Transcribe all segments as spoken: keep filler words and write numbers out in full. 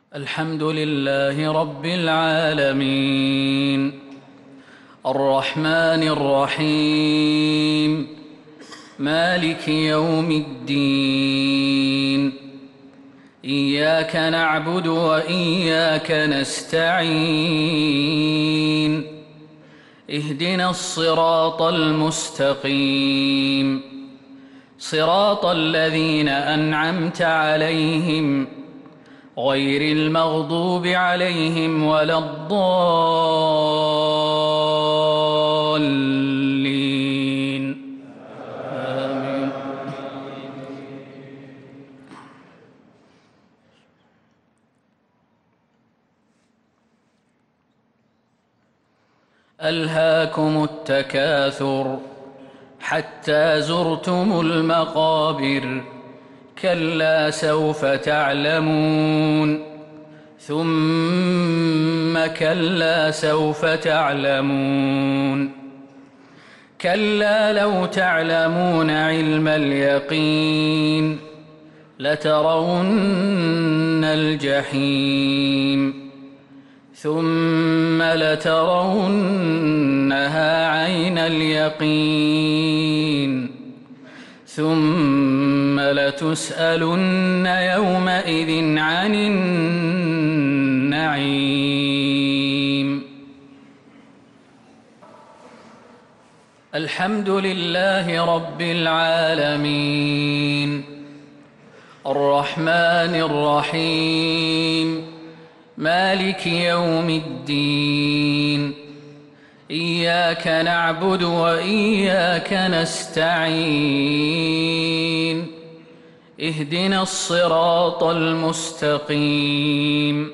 الحمد لله رب العالمين الرحمن الرحيم مالك يوم الدين إياك نعبد وإياك نستعين اهدنا الصراط المستقيم صراط الذين أنعمت عليهم غير المغضوب عليهم ولا الضالين آمين. ألهاكم التكاثر حتى زرتم المقابر كلا سوف تعلمون ثم كلا سوف تعلمون كلا لو تعلمون علم اليقين لترون الجحيم ثم لترونها عين اليقين ثم لتسألن يومئذ عن النعيم. الحمد لله رب العالمين الرحمن الرحيم مالك يوم الدين إياك نعبد وإياك نستعين اهدنا الصراط المستقيم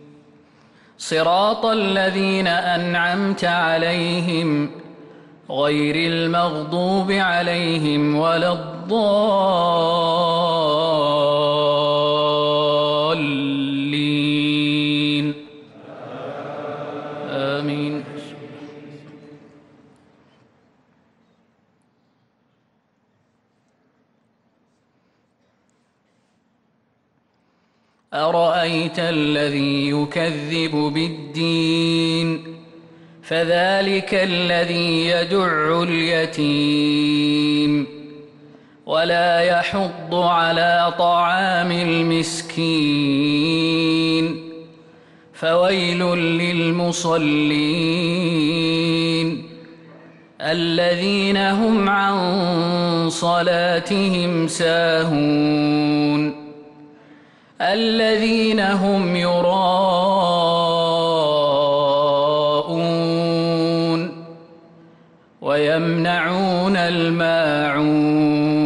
صراط الذين أنعمت عليهم غير المغضوب عليهم ولا الضالين آمين. أرأيت الذي يكذب بالدين فذلك الذي يدع اليتيم ولا يحض على طعام المسكين فويل للمصلين الذين هم عن صلاتهم ساهون الذين هم يراءون ويمنعون الماعون